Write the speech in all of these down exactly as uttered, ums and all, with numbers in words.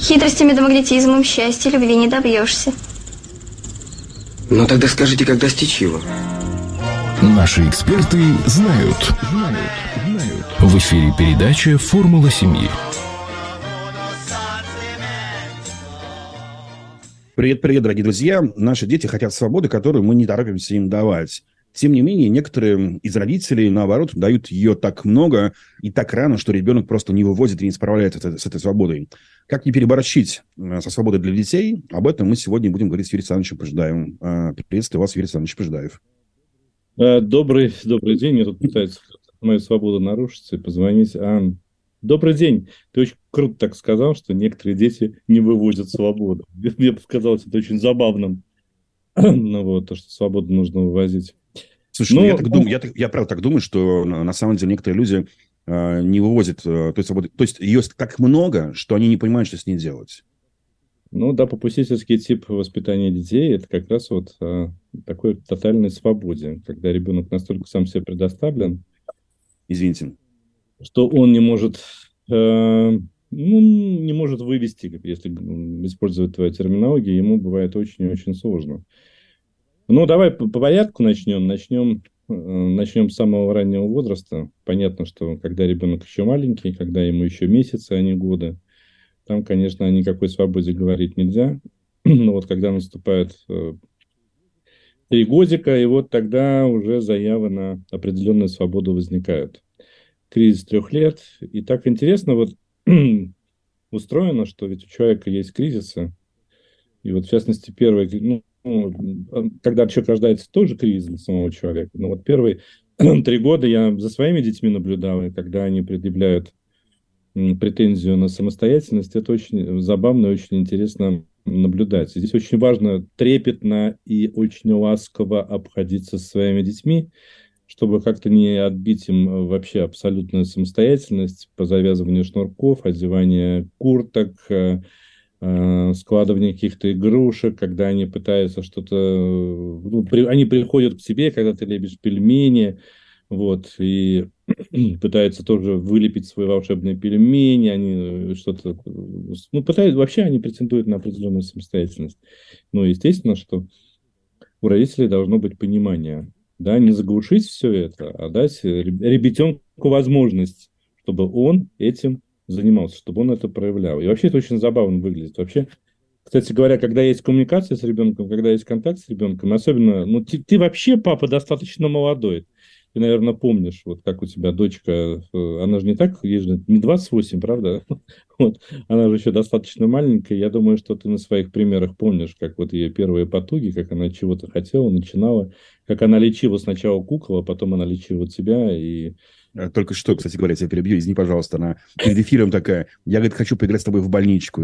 Хитростями да магнетизмом счастья любви не добьешься. Ну тогда скажите, как достичь его? Наши эксперты знают. Знают. Знают. В эфире передача «Формула семьи». Привет-привет, дорогие друзья. Наши дети хотят свободы, которую мы не торопимся им давать. Тем не менее, некоторые из родителей, наоборот, дают ее так много и так рано, что ребенок просто не вывозит и не справляется с этой свободой. Как не переборщить со свободой для детей? Об этом мы сегодня будем говорить с Юрием Александровичем Пожидаевым. Приветствую вас, Юрий Александрович Пожидаев. Добрый, добрый день. Мне тут пытаются мою свободу нарушить и позвонить. А, добрый день. Ты очень круто так сказал, что некоторые дети не вывозят свободу. Мне показалось это очень забавным. Ну вот, то, что свободу нужно вывозить. Слушай, ну, ну, я, так думаю, я, я правда так думаю, что на самом деле некоторые люди э, не вывозят э, той свободы. То есть ее так много, что они не понимают, что с ней делать. Ну да, попустительский тип воспитания детей – это как раз вот э, такой тотальной свободе, когда ребенок настолько сам себе предоставлен, извините, что он не может, э, ну, не может вывести, если использовать твою терминологию, ему бывает очень и очень сложно. Ну, давай по, по порядку начнем. Начнем, э, начнем с самого раннего возраста. Понятно, что когда ребенок еще маленький, когда ему еще месяцы, а не годы, там, конечно, о никакой свободе говорить нельзя. Но вот когда наступает э, три годика, и вот тогда уже заявы на определенную свободу возникают. Кризис трех лет. И так интересно вот устроено, что ведь у человека есть кризисы. И вот, в частности, первый, ну, когда человек рождается, тоже кризис для самого человека. Но вот первые три года я за своими детьми наблюдал, и когда они предъявляют претензию на самостоятельность, это очень забавно и очень интересно наблюдать. Здесь очень важно трепетно и очень ласково обходиться со своими детьми, чтобы как-то не отбить им вообще абсолютную самостоятельность по завязыванию шнурков, одеванию курток, складывание каких-то игрушек, когда они пытаются что-то... Ну, при, они приходят к тебе, когда ты лепишь пельмени, вот, и пытаются тоже вылепить свои волшебные пельмени, они что-то... Ну, пытаются... Вообще они претендуют на определенную самостоятельность. Ну, естественно, что у родителей должно быть понимание, да, не заглушить все это, а дать ребятенку возможность, чтобы он этим занимался, чтобы он это проявлял. И вообще это очень забавно выглядит. Вообще, кстати говоря, когда есть коммуникация с ребенком, когда есть контакт с ребенком, особенно, ну, ты, ты вообще, папа, достаточно молодой. Ты, наверное, помнишь, вот как у тебя дочка, она же не так, ей же не двадцать восемь, правда? Вот, она же еще достаточно маленькая. Я думаю, что ты на своих примерах помнишь, как вот ее первые потуги, как она чего-то хотела, начинала, как она лечила сначала кукол, а потом она лечила тебя, и только что, кстати говоря, тебя перебью, извини, пожалуйста, она перед эфиром такая, я, говорит, хочу поиграть с тобой в больничку.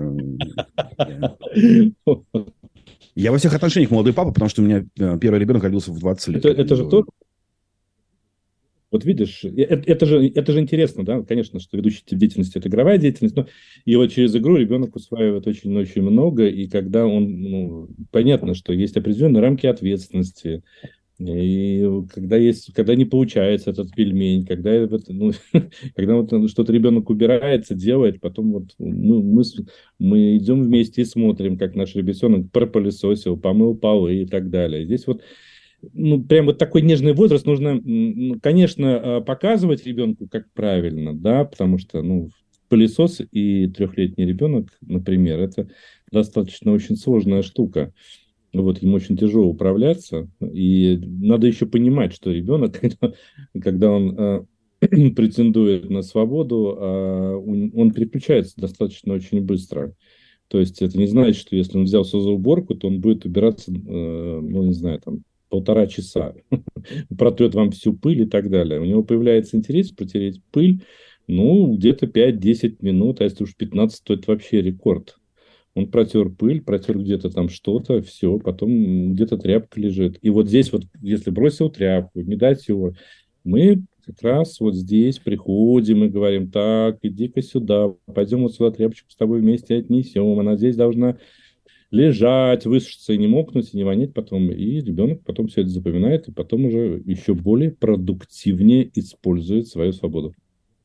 Я во всех отношениях молодой папа, потому что у меня первый ребенок родился в двадцать лет. Это, это же тоже... Вот видишь, это, это, же, это же интересно, да, конечно, что ведущая деятельность – это игровая деятельность, но и вот через игру ребенок усваивает очень-очень много, и когда он, ну, понятно, что есть определенные рамки ответственности, и когда, есть, когда не получается этот пельмень, когда, ну, когда вот что-то ребенок убирается, делает, потом вот мы, мы, мы идем вместе и смотрим, как наш ребенок пропылесосил, помыл полы и так далее. Здесь вот, ну, прям вот такой нежный возраст нужно, ну, конечно, показывать ребенку, как правильно, да, потому что, ну, пылесос и трехлетний ребенок, например, это достаточно очень сложная штука. Вот, ему очень тяжело управляться, и надо еще понимать, что ребенок, когда, когда он э, претендует на свободу, э, он, он переключается достаточно очень быстро. То есть это не значит, что если он взялся за уборку, то он будет убираться, э, ну, не знаю, там, полтора часа, протрет вам всю пыль и так далее. У него появляется интерес протереть пыль, ну, где-то пять-десять минут, а если уж пятнадцать, то это вообще рекорд. Он протер пыль, протер где-то там что-то, все, потом где-то тряпка лежит. И вот здесь вот, если бросил тряпку, не дать его, мы как раз вот здесь приходим и говорим, так, иди-ка сюда, пойдем вот сюда тряпочку с тобой вместе отнесем, она здесь должна лежать, высушиться и не мокнуть, и не вонять потом. И ребенок потом все это запоминает, и потом уже еще более продуктивнее использует свою свободу.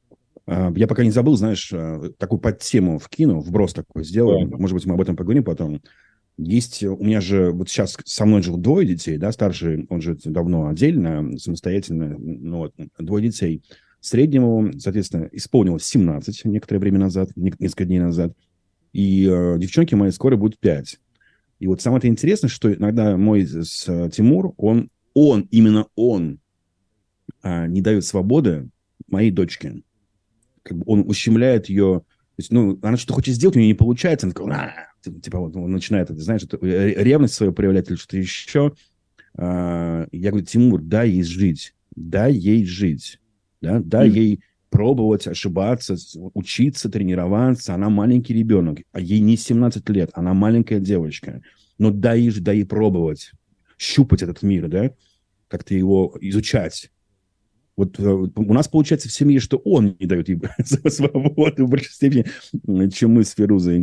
Я пока не забыл, знаешь, такую подтему вкину, вброс такой сделаю. Да. Может быть, мы об этом поговорим потом. Есть, у меня же, вот сейчас со мной живут двое детей, да, старший, он живет давно отдельно, самостоятельно, ну вот, двое детей. Среднему, соответственно, исполнилось семнадцать некоторое время назад, несколько дней назад, и э, девчонки моей скоро будет пять. И вот самое-то интересное, что иногда мой с, Тимур, он, он, именно он э, не дает свободы моей дочке. Как бы он ущемляет ее. То есть, ну, она что-то хочет сделать, у нее не получается. Она такая, типа, вот он начинает, знаешь, это, ревность свою проявлять или что-то еще. А, я говорю, Тимур, дай ей жить. Дай ей жить. Да? Дай mm. ей пробовать, ошибаться, учиться, тренироваться. Она маленький ребенок. А ей не семнадцать лет. Она маленькая девочка. Но дай ей, дай ей пробовать. Щупать этот мир, да? Как-то его изучать. Вот у нас получается в семье, что он не дает ей свободу в большей степени, чем мы с Фирузой.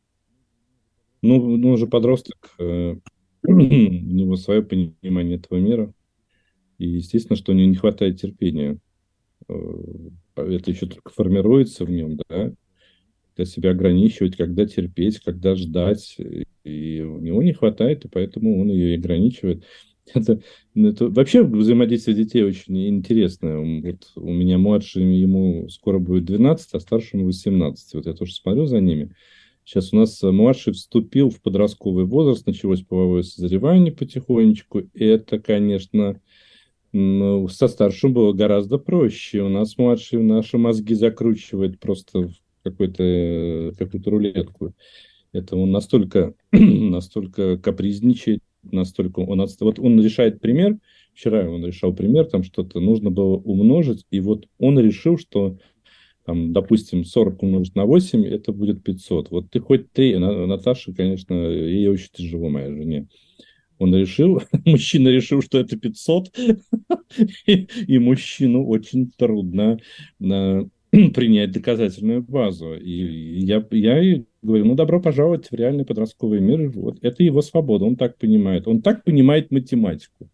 Ну, ну, он же подросток, э, у него свое понимание этого мира. И, естественно, что у него не хватает терпения. Э, это еще только формируется в нем, да, когда себя ограничивать, когда терпеть, когда ждать. И у него не хватает, и поэтому он ее и ограничивает. Это, это вообще взаимодействие детей очень интересное. Вот у меня младший, ему скоро будет двенадцать, а старшему восемнадцать. Вот я тоже смотрю за ними. Сейчас у нас младший вступил в подростковый возраст, началось половое созревание потихонечку. И это, конечно, ну, со старшим было гораздо проще. У нас младший наши мозги закручивает просто в какой-то, какую-то рулетку. Это он настолько, настолько капризничает, настолько он, вот он решает пример, вчера он решал пример, там что-то нужно было умножить, и вот он решил, что, там, допустим, сорок умножить на восемь, это будет пятьсот. Вот ты хоть три, Наташа, конечно, ей очень тяжело, моей жене. Он решил, мужчина решил, что это пятьсот, и, и мужчину очень трудно на, принять доказательную базу. И я, я говорю, ну, добро пожаловать в реальный подростковый мир. Вот. Это его свобода, он так понимает. Он так понимает математику.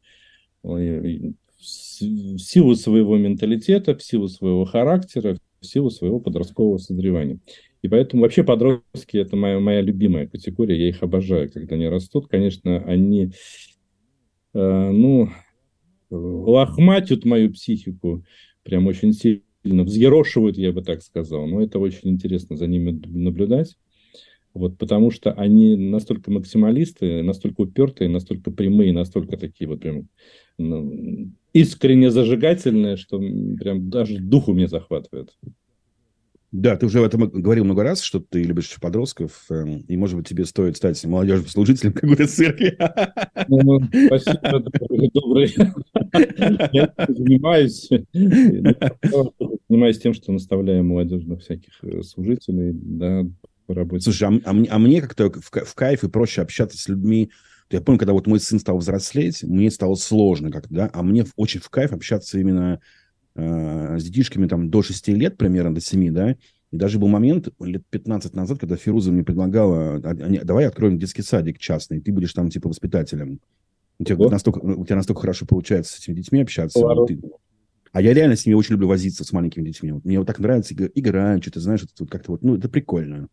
В силу своего менталитета, в силу своего характера, в силу своего подросткового созревания. И поэтому вообще подростки – это моя, моя любимая категория, я их обожаю, когда они растут. Конечно, они, э, ну, лохматят мою психику, прям очень сильно взъерошивают, я бы так сказал. Но это очень интересно за ними наблюдать. Вот, потому что они настолько максималисты, настолько упертые, настолько прямые, настолько такие вот прям ну, искренне зажигательные, что прям даже дух у меня захватывает. Да, ты уже об этом говорил много раз, что ты любишь подростков, э, и, может быть, тебе стоит стать молодежным служителем какой-то церкви. Ну, спасибо, добрый. Я занимаюсь, занимаюсь тем, что наставляю молодежных всяких служителей, да, по работе. Слушай, а, а, мне, а мне как-то в, в кайф и проще общаться с людьми. Я помню, когда вот мой сын стал взрослеть, мне стало сложно как-то, да, а мне очень в кайф общаться именно с детишками там до шести лет, примерно до семи, да, и даже был момент лет пятнадцать назад, когда Фируза мне предлагала, давай откроем детский садик частный, ты будешь там типа воспитателем. У тебя, настолько, у тебя настолько хорошо получается с этими детьми общаться. Ты... А я реально с ними очень люблю возиться, с маленькими детьми. Мне вот так нравится играть, что-то, знаешь, это вот как-то вот, ну, это прикольно.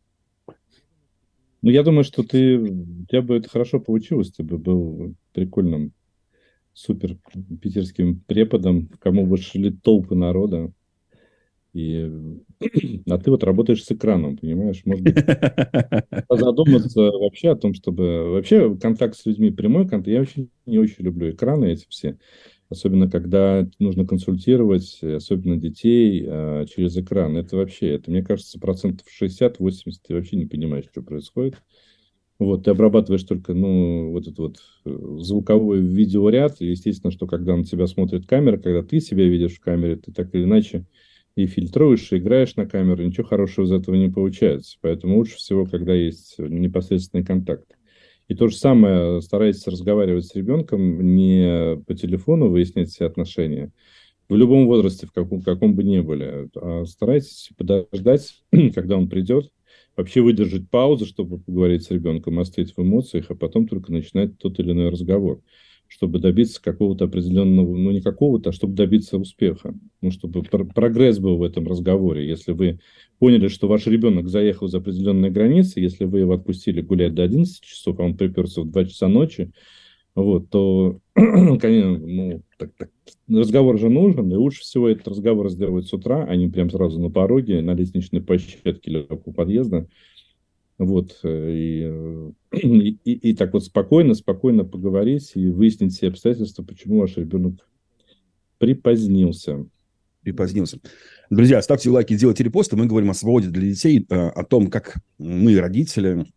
Ну, я думаю, что ты, у тебя бы это хорошо получилось, ты бы был прикольным супер питерским преподом, к кому бы шли толпы народа. И... А ты вот работаешь с экраном, понимаешь? Может быть, задуматься вообще о том, чтобы... Вообще контакт с людьми, прямой контакт. Я очень не очень люблю экраны эти все. Особенно, когда нужно консультировать, особенно детей, а, через экран. Это вообще, это, мне кажется, процентов шестьдесят-восемьдесят ты вообще не понимаешь, что происходит. Вот, ты обрабатываешь только, ну, вот этот вот звуковой видеоряд. И, естественно, что когда на тебя смотрит камера, когда ты себя видишь в камере, ты так или иначе и фильтруешь, и играешь на камеру, ничего хорошего из этого не получается. Поэтому лучше всего, когда есть непосредственный контакт. И то же самое, старайтесь разговаривать с ребенком не по телефону, выяснять все отношения. В любом возрасте, в каком, каком бы ни были. А старайтесь подождать, когда он придет, вообще выдержать паузу, чтобы поговорить с ребенком, остыть в эмоциях, а потом только начинать тот или иной разговор. чтобы добиться какого-то определенного, ну, не какого-то, а чтобы добиться успеха. Ну, чтобы пр- прогресс был в этом разговоре. Если вы поняли, что ваш ребенок заехал за определенные границы, если вы его отпустили гулять до одиннадцати часов, а он приперся в два часа ночи, вот, то, конечно, ну, так, так, разговор же нужен, и лучше всего этот разговор сделать с утра, а не прям сразу на пороге, на лестничной площадке или у подъезда. Вот, и, и, и, и так вот спокойно, спокойно поговорить и выяснить все обстоятельства, почему ваш ребенок припозднился. Припозднился. Друзья, ставьте лайки, делайте репосты. Мы говорим о свободе для детей, о том, как мы, родители,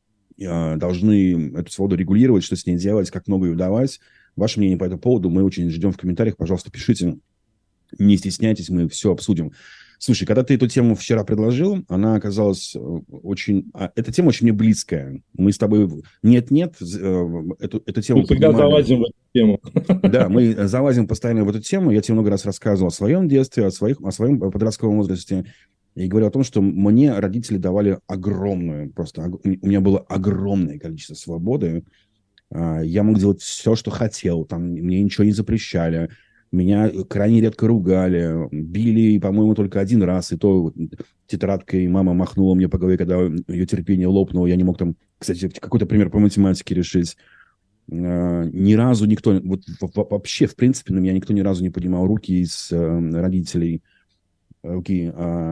должны эту свободу регулировать, что с ней делать, как много ее давать. Ваше мнение по этому поводу мы очень ждем в комментариях. Пожалуйста, пишите. Не стесняйтесь, мы все обсудим. Слушай, когда ты эту тему вчера предложил, она оказалась очень... Эта тема очень мне близкая. Мы с тобой... Нет-нет, эту, эту тему... Мы всегда залазим в эту тему. Да, мы залазим постоянно в эту тему. Я тебе много раз рассказывал о своем детстве, о, своих, о своем подростковом возрасте. И говорю о том, что мне родители давали огромную, просто... У меня было огромное количество свободы. Я мог делать все, что хотел. Там мне ничего не запрещали. Меня крайне редко ругали, били, по-моему, только один раз, и то тетрадкой мама махнула мне по голове, когда ее терпение лопнуло, я не мог там, кстати, какой-то пример по математике решить. Ни разу никто, вот вообще, в принципе, на меня никто ни разу не поднимал руки из родителей. Руки.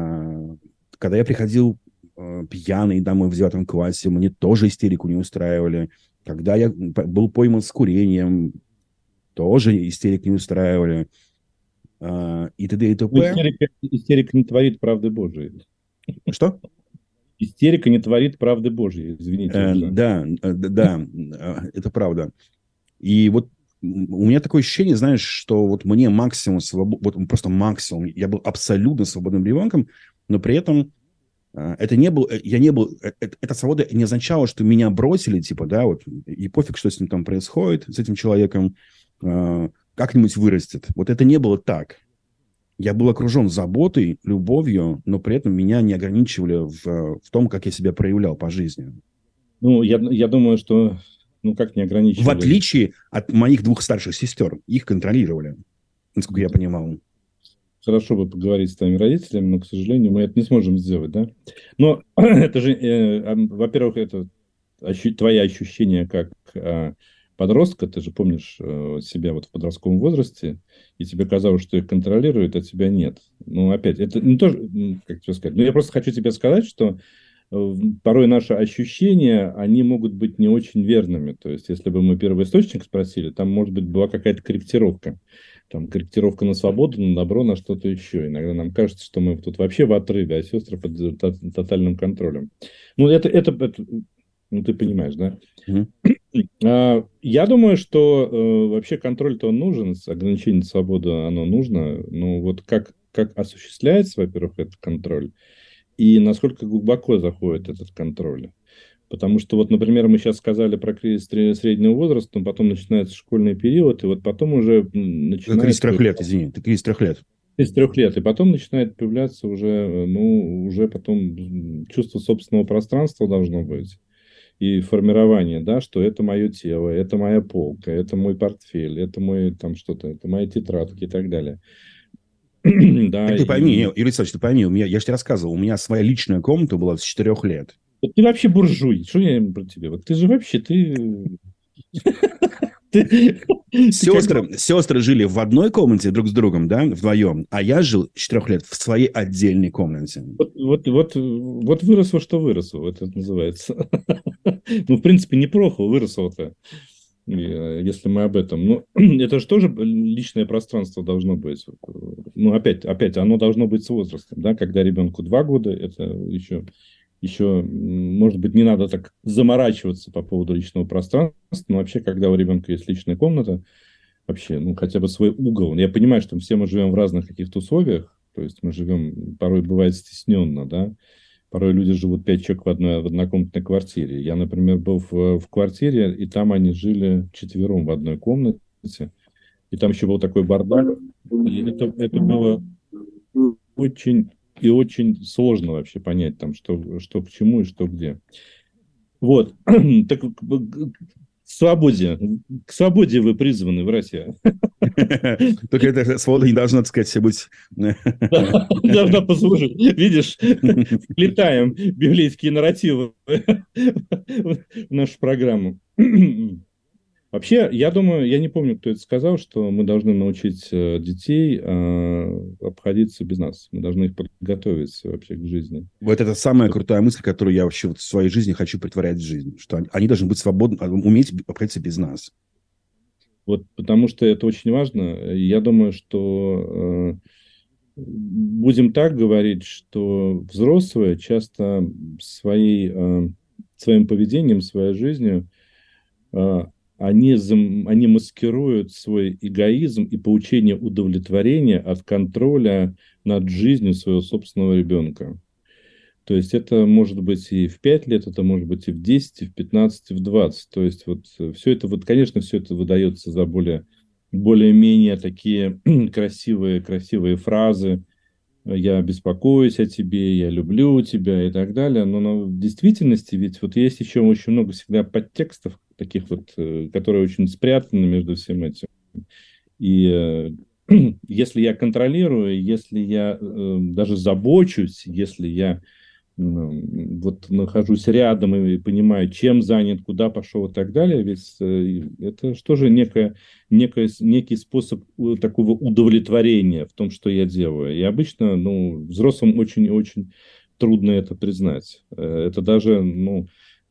Когда я приходил пьяный домой в девятом классе, мне тоже истерику не устраивали. Когда я был пойман с курением, тоже истерик не устраивали. А, и т.д. и т.п. Истерика, истерика не творит правды Божией. Что? Истерика не творит правды Божьей, извините. Э, да, да, это правда. И вот у меня такое ощущение, знаешь, что вот мне максимум свободы, вот просто максимум, я был абсолютно свободным ребенком, но при этом это не был, я не был, эта свобода не означала, что меня бросили, типа, да, вот, и пофиг, что с ним там происходит, с этим человеком, как-нибудь вырастет. Вот это не было так. Я был окружен заботой, любовью, но при этом меня не ограничивали в, в том, как я себя проявлял по жизни. Ну, я, я думаю, что, ну, как не ограничивали? В отличие от моих двух старших сестер, их контролировали, насколько я понимал. Хорошо бы поговорить с твоими родителями, но, к сожалению, мы это не сможем сделать, да? Но это же, э, во-первых, это ощу- твои ощущения как э, подростка, ты же помнишь э, себя вот в подростковом возрасте, и тебе казалось, что их контролируют, а тебя нет. Ну, опять, это не то, как тебе сказать, но я просто хочу тебе сказать, что э, порой наши ощущения, они могут быть не очень верными. То есть, если бы мы первоисточник спросили, там, может быть, была какая-то корректировка. Там корректировка на свободу, на добро, на что-то еще. Иногда нам кажется, что мы тут вообще в отрыве, а сестры под тотальным контролем. Ну, это, это, это ну, ты понимаешь, да? Mm-hmm. Я думаю, что э, вообще контроль-то он нужен, ограничение свободы оно нужно. Но вот как, как осуществляется, во-первых, этот контроль, и насколько глубоко заходит этот контроль. Потому что, вот, например, мы сейчас сказали про кризис среднего возраста, но потом начинается школьный период, и вот потом уже начинает... Кризис трех лет, извини, ты кризис трех лет. Кризис трех лет, и потом начинает появляться уже, ну, уже потом чувство собственного пространства должно быть, и формирование, да, что это мое тело, это моя полка, это мой портфель, это мой, там, что-то, это мои тетрадки и так далее. Да, ты пойми, и... Юрий Александрович, ты пойми, у меня, я же тебе рассказывал, у меня своя личная комната была с четырех лет. Ты вообще буржуй. Что я про тебя? Вот ты же вообще, ты... Сестры, сестры жили в одной комнате друг с другом, да, вдвоем, а я жил с четырех лет в своей отдельной комнате. Вот, вот, вот, вот выросло, что выросло, вот это называется. Ну, в принципе, неплохо выросло-то, если мы об этом. Но это же тоже личное пространство должно быть. Ну, опять, опять, оно должно быть с возрастом, да, когда ребенку два года, это еще... Еще, может быть, не надо так заморачиваться по поводу личного пространства, но вообще, когда у ребенка есть личная комната, вообще, ну, хотя бы свой угол. Я понимаю, что все мы живем в разных каких-то условиях, то есть мы живем, порой бывает стесненно, да, порой люди живут пять человек в одной в однокомнатной квартире. Я, например, был в, в квартире, и там они жили вчетвером в одной комнате, и там еще был такой бардак, и это, это было очень... И очень сложно вообще понять, там, что, что к чему и что где. Вот. Так, свободе. К свободе вы призваны, братья. Только эта свобода не должна, так сказать, быть... Должна послужить. Видишь, вплетаем библейские нарративы в нашу программу. Вообще, я думаю, я не помню, кто это сказал, что мы должны научить детей обходиться без нас. Мы должны их подготовить вообще к жизни. Вот это самая крутая мысль, которую я вообще вот в своей жизни хочу претворять в жизнь. Что они должны быть свободны, уметь обходиться без нас. Вот, потому что это очень важно. Я думаю, что э, будем так говорить, что взрослые часто своей, э, своим поведением, своей жизнью э, они, зам, они маскируют свой эгоизм и получение удовлетворения от контроля над жизнью своего собственного ребенка. То есть это может быть и в пять лет, это может быть и в десять, и в пятнадцать, и в двадцать. То есть вот все это, вот, конечно, все это выдается за более, более-менее такие красивые, красивые фразы. Я беспокоюсь о тебе, я люблю тебя и так далее. Но, но в действительности ведь вот есть еще очень много всегда подтекстов, таких вот, которые очень спрятаны между всем этим. И если я контролирую, если я даже забочусь, если я вот нахожусь рядом и понимаю, чем занят, куда пошел и так далее, ведь это что же некое, некое, некий способ такого удовлетворения в том, что я делаю. И обычно, ну, взрослым очень-очень трудно это признать. Это даже, ну,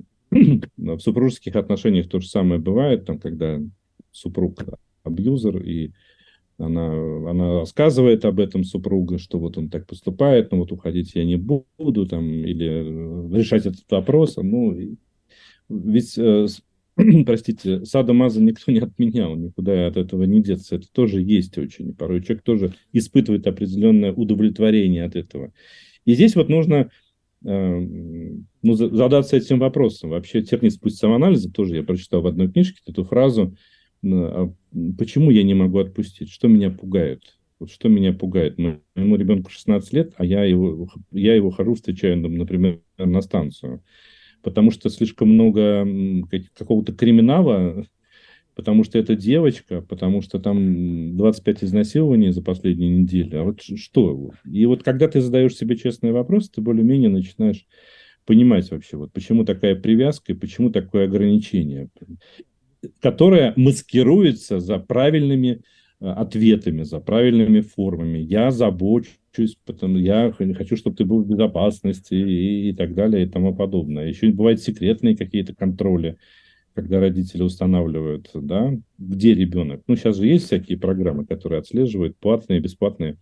в супружеских отношениях то же самое бывает, там, когда супруг абьюзер, и Она, она рассказывает об этом супругу, что вот он так поступает, но вот уходить я не буду, там, или решать этот вопрос. Ну, ведь, э, простите, садо-мазо никто не отменял, никуда от этого не деться. Это тоже есть очень. Порой человек тоже испытывает определенное удовлетворение от этого. И здесь вот нужно э, ну, задаться этим вопросом. Вообще термин «путь самоанализа» тоже я прочитал в одной книжке эту фразу. Почему я не могу отпустить? Что меня пугает? Вот что меня пугает? Моему ребенку шестнадцать лет, а я его, я его хожу, встречаю, например, на станцию. Потому что слишком много какого-то криминала, потому что это девочка, потому что там двадцать пять изнасилований за последние недели. А вот что? И вот когда ты задаешь себе честный вопрос, ты более-менее начинаешь понимать вообще, вот почему такая привязка и почему такое ограничение, которая маскируется за правильными ответами, за правильными формами. Я забочусь, потому я хочу, чтобы ты был в безопасности и, и так далее и тому подобное. Еще бывают секретные какие-то контроли, когда родители устанавливают, да, где ребенок. Ну, сейчас же есть всякие программы, которые отслеживают, платные, бесплатные.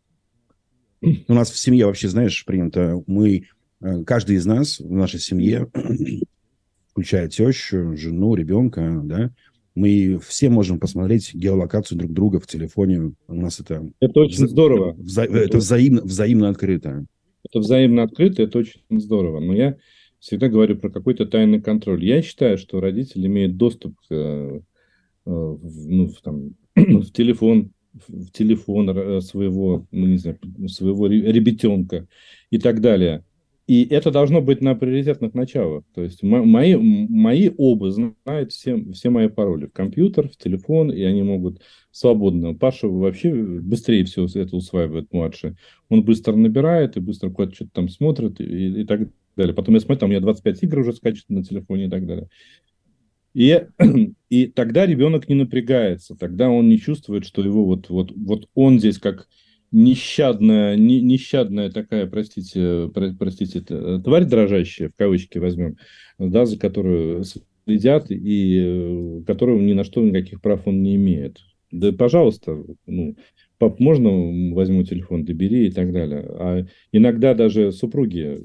У нас в семье вообще, знаешь, принято, мы, каждый из нас в нашей семье, включая тещу, жену, ребенка, да, мы все можем посмотреть геолокацию друг друга в телефоне. У нас это... Это очень вза- здорово. Вза- это это взаимно, взаимно открыто. Это взаимно открыто, это очень здорово. Но я всегда говорю про какой-то тайный контроль. Я считаю, что родитель имеет доступ к, э, ну, в, там, в телефон, в телефон своего, ну, не знаю, своего ребятенка и так далее. И это должно быть на приоритетных началах. То есть мои, мои оба знают все, все мои пароли в компьютер, в телефон, и они могут свободно. Паша вообще быстрее всего это усваивает, младший. Он быстро набирает и быстро куда-то что-то там смотрит и, и так далее. Потом я смотрю, там у меня двадцать пять игр уже скачет на телефоне и так далее. И, и тогда ребенок не напрягается, тогда он не чувствует, что его вот, вот, вот он здесь как... Нещадная, не, нещадная такая, простите, про, простите, тварь дрожащая, в кавычки возьмем, да, за которую следят и которого ни на что никаких прав он не имеет. Да, пожалуйста, ну, пап, можно возьму телефон, добери и так далее. А иногда даже супруги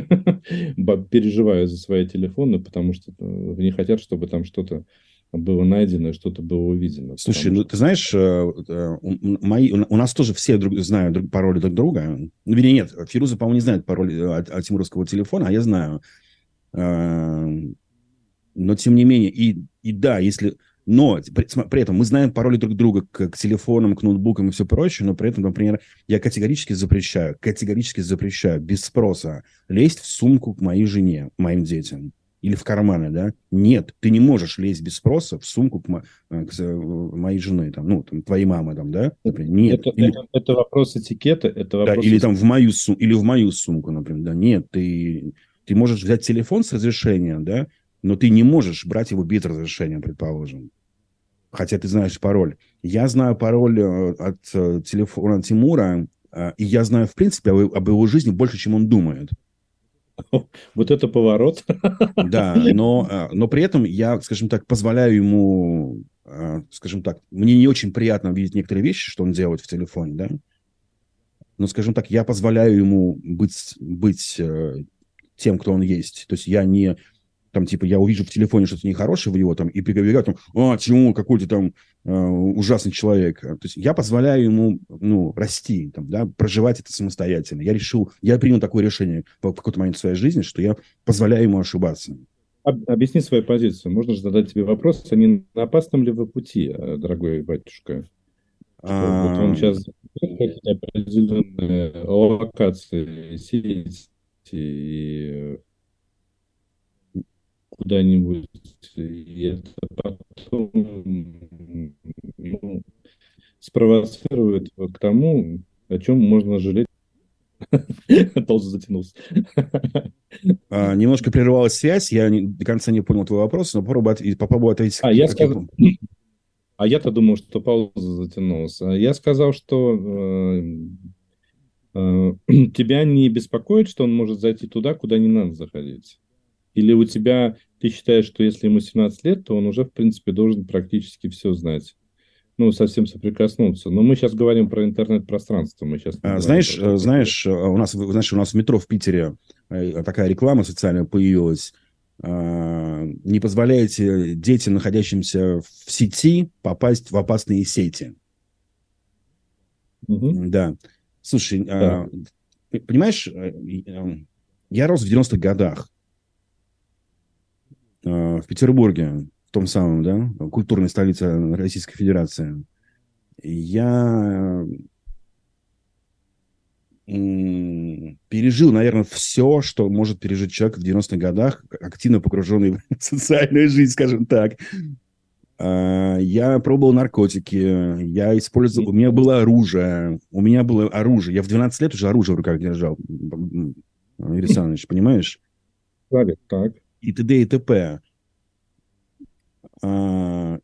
переживают за свои телефоны, потому что не хотят, чтобы там что-то было найдено, что-то было увидено. Слушай, ну что... ты знаешь, мои, у нас тоже все друг, знают друг, пароли друг друга. Ну, вернее, нет, Фируза, по-моему, не знает пароль от, от тимуровского телефона, а я знаю. Но, тем не менее, и, и да, если... Но при, при этом мы знаем пароли друг друга к, к телефонам, к ноутбукам и все прочее, но при этом, например, я категорически запрещаю, категорически запрещаю без спроса лезть в сумку к моей жене, моим детям. или в карманы, да? Нет, ты не можешь лезть без спроса в сумку к, мо- э, к с- моей жены, там, ну, там, твоей мамы, там, да? Например, нет. Это, Или, это, это вопрос этикета, это да, вопрос... или там в мою, сум- или в мою сумку, например, да? Нет, ты, ты можешь взять телефон с разрешения, да? Но ты не можешь брать его без разрешения, предположим. Хотя ты знаешь пароль. Я знаю пароль э, от э, телефона Тимура, э, и я знаю, в принципе, об, об его жизни больше, чем он думает. Вот это поворот. Да, но, э, но при этом я, скажем так, позволяю ему, э, скажем так, мне не очень приятно видеть некоторые вещи, что он делает в телефоне, да? Но, скажем так, я позволяю ему быть, быть э, тем, кто он есть. То есть я не... Там, типа, я увижу в телефоне что-то нехорошее в его, там, и прибегаю, там, а, Тимур, какой ты там э, ужасный человек. То есть я позволяю ему, ну, расти, там, да, проживать это самостоятельно. Я решил, я принял такое решение в какой-то момент в своей жизни, что я позволяю ему ошибаться. Об- Объясни свою позицию. Можно же задать тебе вопрос, а не на опасном ли вы пути, э, дорогой батюшка? Что вот он А, сейчас какие-то определенные локации сеять и куда-нибудь, и это потом ну, спровоцирует его к тому, о чем можно жалеть. Пауза затянулся. а, немножко прервалась связь, я не- до конца не понял твой вопрос, но попробую, от- попробую ответить, А я как я сказал, помню. а я-то думал, что пауза затянулась. А я сказал, что э, э, тебя не беспокоит, что он может зайти туда, куда не надо заходить? Или у тебя, ты считаешь, что если ему семнадцать лет, то он уже, в принципе, должен практически все знать? Ну, совсем соприкоснуться. Но мы сейчас говорим про интернет-пространство, мы сейчас не А, говорим Знаешь, про э, то, как... знаешь, э, у нас, знаешь, у нас в метро в Питере э, такая реклама социальная появилась. А, Не позволяйте детям, находящимся в сети, попасть в опасные сети. Мгм. Да. Слушай, Так, а, п- понимаешь, э, и, э, я рос в девяностых годах э, в Петербурге, в том самом, да, культурной столице Российской Федерации. Я м, пережил, наверное, все, что может пережить человек в девяностых годах, активно погруженный в социальную жизнь, скажем так. А, Я пробовал наркотики, я использовал... У меня было оружие, у меня было оружие. Я в двенадцать лет уже оружие в руках держал, м, м, Юрий Александрович, понимаешь? так, так. И т.д. и т.п. А,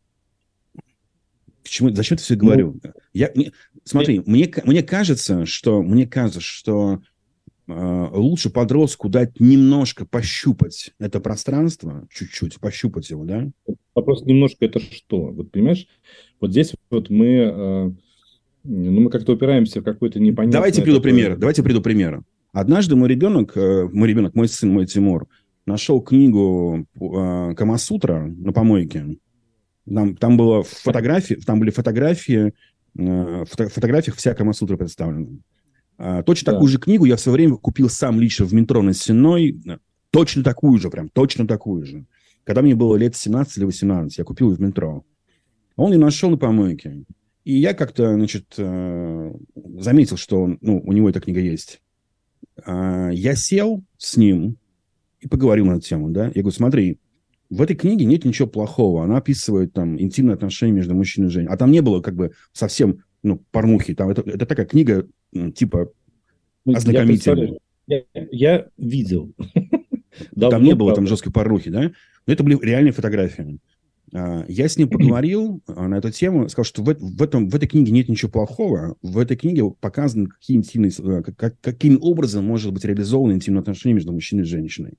К чему, зачем это все Ну, говорю? Я, мне- э, смотри, мне, ка- мне кажется, что, мне кажется, что э, лучше подростку дать немножко пощупать это пространство, чуть-чуть пощупать его, да? вопрос немножко это что? Вот понимаешь, вот здесь вот мы, э, ну, мы как-то упираемся в какое-то Давайте непонятное приду такое... пример. Давайте приду пример. Однажды мой ребенок, э, мой ребенок, мой сын, мой Тимур, нашел книгу э, Камасутра на помойке. Там, там было фотографии, там были фотографии, э, фото, фотографиях вся Камасутра представлена. А, точно Да. такую же книгу я в свое время купил сам лично в метро на Сенной. Точно такую же, прям, точно такую же. Когда мне было лет семнадцать или восемнадцать, я купил ее в метро. Он ее нашел на помойке. И я как-то, значит, э, заметил, что он, ну, у него эта книга есть. А, Я сел с ним и поговорил на эту тему, да. Я говорю, смотри, в этой книге нет ничего плохого. Она описывает там интимные отношения между мужчиной и женщиной. А там не было как бы совсем, ну, порнухи. Там это, это такая книга, м, типа, Ну, я ознакомительная. представляю, я, я видел. Там Давно, не было там правда. жесткой порнухи, да? Но это были реальные фотографии. А, Я с ним поговорил а, на эту тему, сказал, что в, эт- в, этом, в этой книге нет ничего плохого. В этой книге показано, какие интимные, э, как- как- каким образом может быть реализовано интимное отношение между мужчиной и женщиной.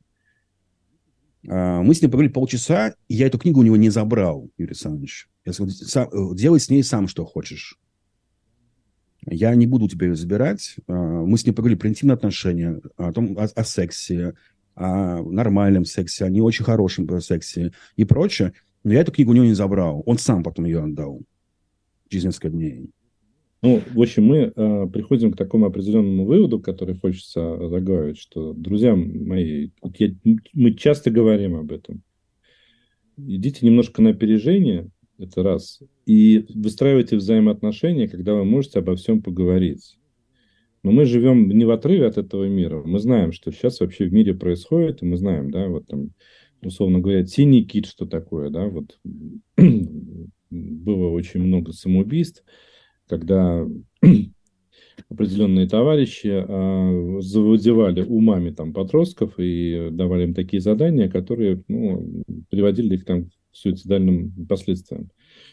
А, Мы с ним поговорили полчаса, и я эту книгу у него не забрал, Юрий Александрович. Я сказал, «Сам- э, делай с ней сам, что хочешь. Я не буду у тебя ее забирать. А, Мы с ним поговорили про интимные отношения, о том, о, о сексе, о нормальном сексе, о не очень хорошем сексе и прочее. Но я эту книгу у него не забрал. Он сам потом ее отдал через несколько дней. Ну, в общем, мы э, приходим к такому определенному выводу, который хочется заговорить, что, друзья мои, вот я- мы часто говорим об этом. Идите немножко на опережение, это раз, и выстраивайте взаимоотношения, когда вы можете обо всем поговорить. Но мы живем не в отрыве от этого мира. Мы знаем, что сейчас вообще в мире происходит, и мы знаем, да, вот там условно говоря, синий кит, что такое, да, вот было очень много самоубийств, когда определенные товарищи а, завладевали умами там подростков и давали им такие задания, которые, ну, приводили их там к суицидальным последствиям.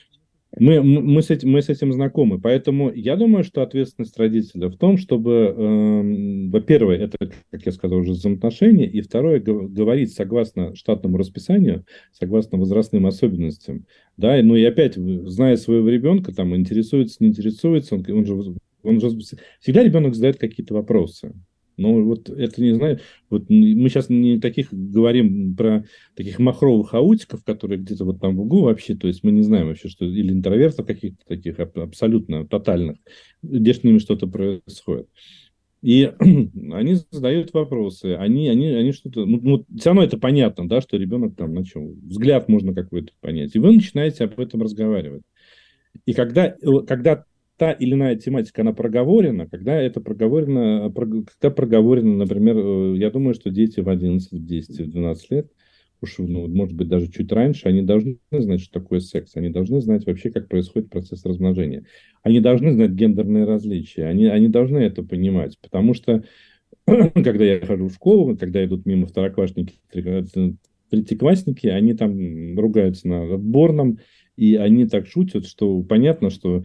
Мы, мы, с этим, мы с этим знакомы, поэтому я думаю, что ответственность родителя в том, чтобы, э, во-первых, это, как я сказал, уже взаимоотношения, и второе, г- говорить согласно штатному расписанию, согласно возрастным особенностям, да, и, ну и опять, зная своего ребенка, там, интересуется, не интересуется, он, он же, он же, всегда ребенок задает какие-то вопросы. Но вот это не знаю, вот мы сейчас не таких говорим про таких махровых аутиков, которые где-то вот там в углу вообще, то есть мы не знаем вообще, что или интровертов каких-то таких абсолютно тотальных, где с ними что-то происходит. И они задают вопросы, они, они, они что-то, ну, ну, все равно это понятно, да, что ребенок там, на чем, взгляд можно какой-то понять, и вы начинаете об этом разговаривать. И когда, когда та или иная тематика, она проговорена, когда это проговорено, когда проговорено, например, я думаю, что дети в одиннадцать, в десять, в двенадцать лет, уж, ну, может быть, даже чуть раньше, они должны знать, что такое секс, они должны знать вообще, как происходит процесс размножения. Они должны знать гендерные различия, они, они должны это понимать, потому что, когда я хожу в школу, когда идут мимо второклассники, третьеклассники, они там ругаются на отборном, и они так шутят, что понятно, что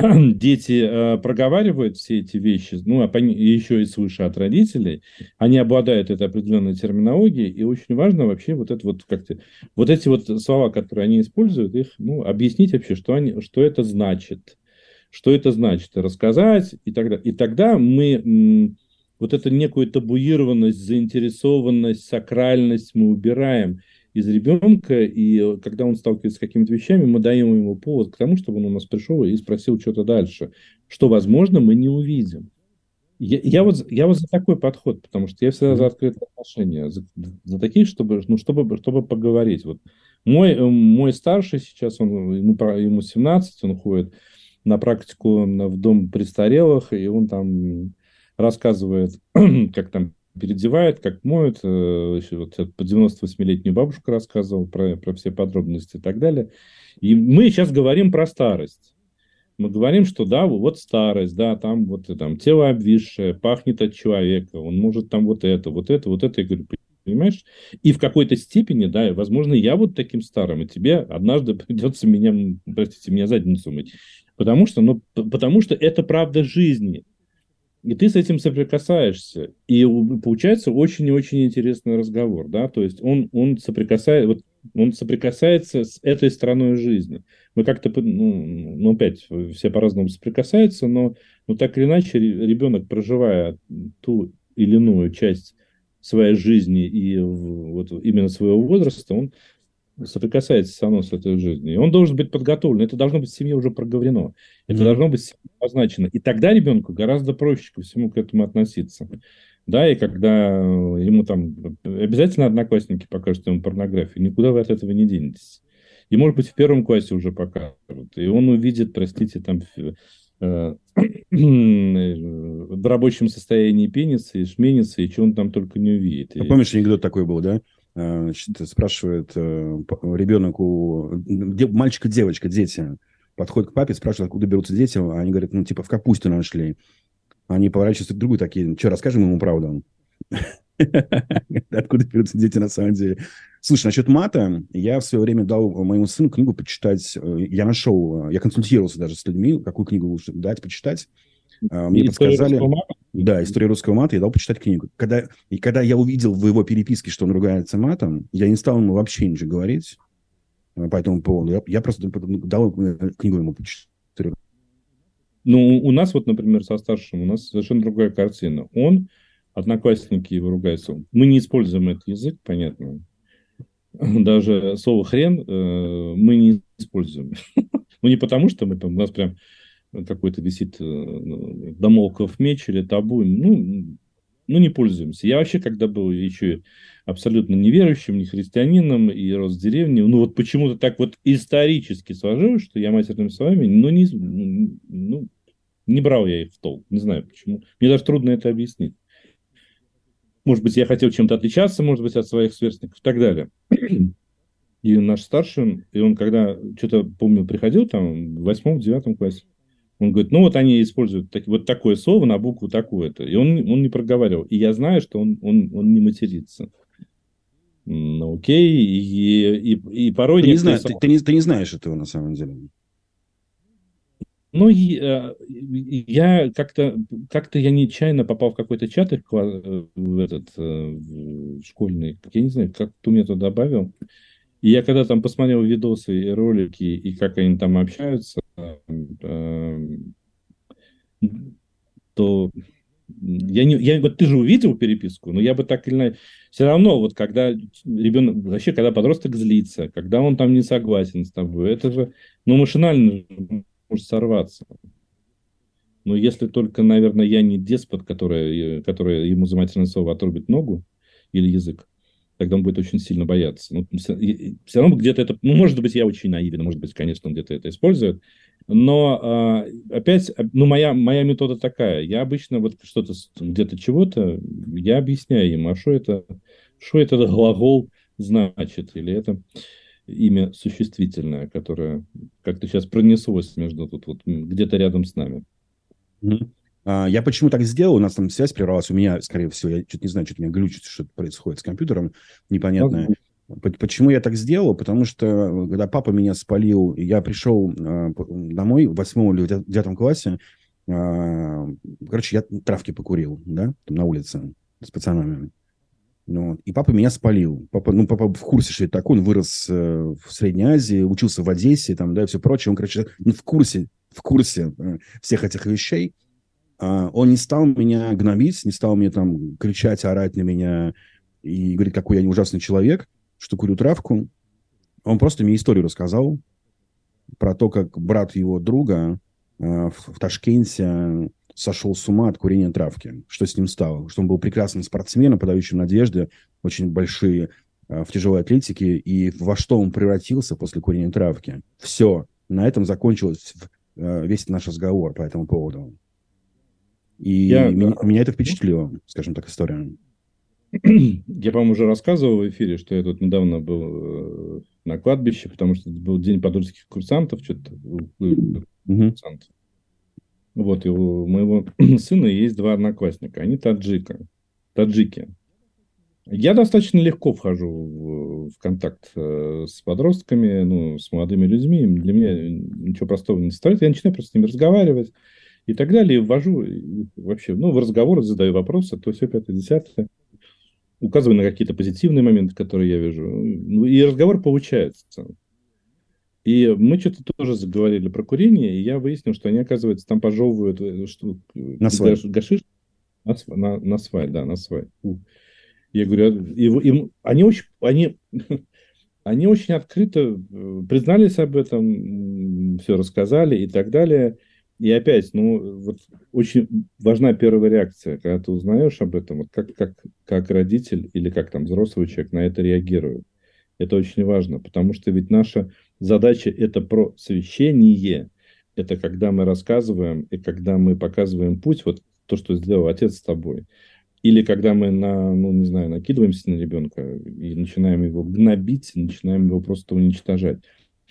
дети э, проговаривают все эти вещи, ну, а еще и свыше от родителей, они обладают этой определенной терминологией, и очень важно вообще вот это вот как-то, вот эти вот слова, которые они используют, их, ну, объяснить вообще, что, они, что это значит, что это значит, рассказать, и тогда, и тогда мы м, вот эту некую табуированность, заинтересованность, сакральность мы убираем из ребенка, и когда он сталкивается с какими-то вещами, мы даем ему повод к тому, чтобы он у нас пришел и спросил что-то дальше, что, возможно, мы не увидим. Я, я, вот, я вот за такой подход, потому что я всегда за открытые отношения, за, за такие, чтобы, ну, чтобы, чтобы поговорить. Вот мой, мой старший сейчас, он, ему, ему семнадцать, он ходит на практику в дом престарелых, и он там рассказывает, как там переодевают, как моют. Вот по девяносто восьмилетнюю бабушку рассказывал про, про все подробности и так далее. И мы сейчас говорим про старость. Мы говорим, что да, вот старость, да, там вот там тело обвисшее, пахнет от человека, он может там вот это, вот это, вот это. Я говорю, понимаешь? И в какой-то степени, да, возможно, я вот таким старым, и тебе однажды придется меня, простите, меня задницу мыть. Потому что, ну, потому что это правда жизни. И ты с этим соприкасаешься. И получается очень и очень интересный разговор. Да? То есть он, он, соприкасается, вот, он соприкасается с этой стороной жизни. Мы как-то, ну, ну опять, все по-разному соприкасаются, но, но так или иначе ребенок, проживая ту или иную часть своей жизни и вот именно своего возраста, он соприкасается со мной с этой жизнью. И он должен быть подготовлен. Это должно быть в семье уже проговорено. Это mm-hmm. должно быть обозначено. И тогда ребенку гораздо проще ко всему к этому относиться. Да, и когда ему там обязательно одноклассники покажут ему порнографию, никуда вы от этого не денетесь. И, может быть, в первом классе уже покажут. И он увидит, простите, там э, в рабочем состоянии пениса и шменится, и что он там только не увидит. А помнишь, анекдот такой был, да? Значит, спрашивает ребенок у мальчика, девочка, дети, подходит к папе, спрашивает, откуда берутся дети, а они говорят, ну, типа, в капусте нашли. Они поворачиваются к другу такие, что, расскажем ему правду? Откуда берутся дети на самом деле? Слушай, насчет мата, я в свое время дал моему сыну книгу почитать, я нашел, я консультировался даже с людьми, какую книгу лучше дать почитать. Мне подсказали... Да, «История русского мата», я дал почитать книгу. Когда, и когда я увидел в его переписке, что он ругается матом, я не стал ему вообще ничего говорить по этому поводу. Я, я просто дал книгу ему почитать. Ну, у нас вот, например, со старшим, у нас совершенно другая картина. Он, одноклассники его ругаются. Мы не используем этот язык, понятно. Даже слово «хрен» э, мы не используем. Ну, не потому, что мы там, у нас прям какой-то висит дамоклов меч или табу, ну, ну, не пользуемся. Я вообще, когда был еще абсолютно неверующим, не христианином и рос в деревне, ну, вот почему-то так вот исторически сложилось, что я матерными словами, ну, не, ну, не брал я их в толк. Не знаю почему. Мне даже трудно это объяснить. Может быть, я хотел чем-то отличаться, может быть, от своих сверстников и так далее. И наш старший, и он когда, что-то, помню, приходил там в восьмом-девятом классе, он говорит, ну вот они используют так, вот такое слово на букву такое-то. И он, он не проговаривал. И я знаю, что он, он, он не матерится. Ну, окей. И, и, и порой... Ты не, знаешь, слова... ты, ты, не, ты не знаешь этого на самом деле. Ну, и, э, я как-то, как-то я нечаянно попал в какой-то чат их, в этот э, в школьный. Я не знаю, как кто меня туда добавил. И я когда там посмотрел видосы и ролики, и как они там общаются, э, то я не, я, вот ты же увидел переписку, но я бы так или иначе... Все равно, вот когда ребенок, вообще, когда подросток злится, когда он там не согласен с тобой, это же, ну, машинально может сорваться. Но если только, наверное, я не деспот, который, который ему за матерное слово отрубит ногу или язык, тогда он будет очень сильно бояться. Ну, все, все равно где-то это... Ну, может быть, я очень наивен, может быть, конечно, он где-то это использует. Но э, опять, ну, моя, моя метода такая. Я обычно вот что-то, где-то чего-то, я объясняю ему, а что это, что это глагол значит, или это имя существительное, которое как-то сейчас пронеслось между тут, вот, где-то рядом с нами. Mm-hmm. А, я почему так сделал? У нас там связь прервалась. У меня, скорее всего, я чуть не знаю, что-то у меня глючит, что-то происходит с компьютером непонятное. Mm-hmm. Почему я так сделал? Потому что, когда папа меня спалил, я пришел э, домой в восьмом или девятом классе, э, короче, я травки покурил, да, там на улице с пацанами. Ну, и папа меня спалил. Папа, ну, папа в курсе, что это такое. Он вырос э, в Средней Азии, учился в Одессе, там, да, и все прочее. Он, короче, ну, в курсе, в курсе э, всех этих вещей. Uh, он не стал меня гнобить, не стал мне там кричать, орать на меня и говорить, какой я ужасный человек, что курю травку. Он просто мне историю рассказал про то, как брат его друга uh, в, в Ташкенте сошел с ума от курения травки. Что с ним стало? Что он был прекрасным спортсменом, подающим надежды, очень большие uh, в тяжелой атлетике. И во что он превратился после курения травки? Все. На этом закончился uh, весь наш разговор по этому поводу. И я, меня, меня это впечатлило, скажем так, история. Я, по-моему, уже рассказывал в эфире, что я тут недавно был на кладбище, потому что был день подольских курсантов, что-то Mm-hmm. курсантов. Вот, и у моего сына есть два одноклассника, они таджика, таджики. Я достаточно легко вхожу в, в контакт с подростками, ну, с молодыми людьми. Для меня ничего простого не составляет. Я начинаю просто с ними разговаривать. И так далее, и ввожу и вообще, ну, в разговоры задаю вопросы, то все пятое, десятое, указываю на какие-то позитивные моменты, которые я вижу, ну, и разговор получается. И мы что-то тоже заговорили про курение, и я выяснил, что они, оказывается, там пожевывают что, на свай. Гашиш, на, на, на свай, да, на свай. Я говорю, и, и, они очень, они, они очень открыто признались об этом, все рассказали и так далее. И опять, ну, вот очень важна первая реакция, когда ты узнаешь об этом, вот как, как, как родитель или как там взрослый человек на это реагирует. Это очень важно, потому что ведь наша задача – это просвещение. Это когда мы рассказываем и когда мы показываем путь, вот то, что сделал отец с тобой. Или когда мы, на, ну, не знаю, накидываемся на ребенка и начинаем его гнобить, начинаем его просто уничтожать.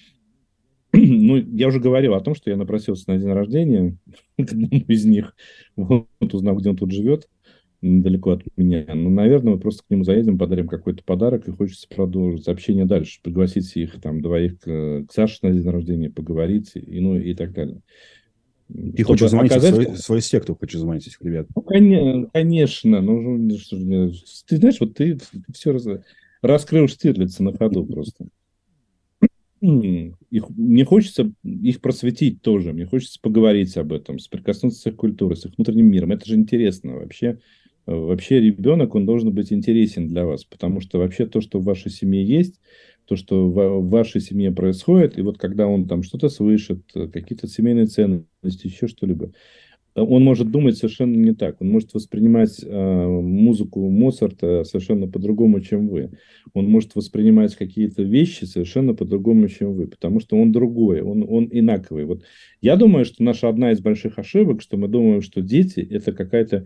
Ну, я уже говорил о том, что я напросился на день рождения к одному из них. Вот, узнал, где он тут живет, недалеко от меня. Ну, наверное, мы просто к нему заедем, подарим какой-то подарок, и хочется продолжить общение дальше. Пригласить их там двоих к, к Саше на день рождения, поговорить, и, ну, и так далее. Ты хочешь заманить оказать... свою, свою секту, хочешь заманить этих ребят? Ну, конечно. Ну, ты знаешь, вот ты все раз... раскрыл Штирлица на ходу просто. Их, мне хочется их просветить тоже, мне хочется поговорить об этом, соприкоснуться с их культурой, с их внутренним миром. Это же интересно вообще. Вообще ребенок, он должен быть интересен для вас, потому что вообще то, что в вашей семье есть, то, что в вашей семье происходит, и вот когда он там что-то слышит, какие-то семейные ценности, еще что-либо, он может думать совершенно не так. Он может воспринимать э, музыку Моцарта совершенно по-другому, чем вы. Он может воспринимать какие-то вещи совершенно по-другому, чем вы, потому что он другой, он, он инаковый. Вот я думаю, что наша одна из больших ошибок, что мы думаем, что дети – это какая-то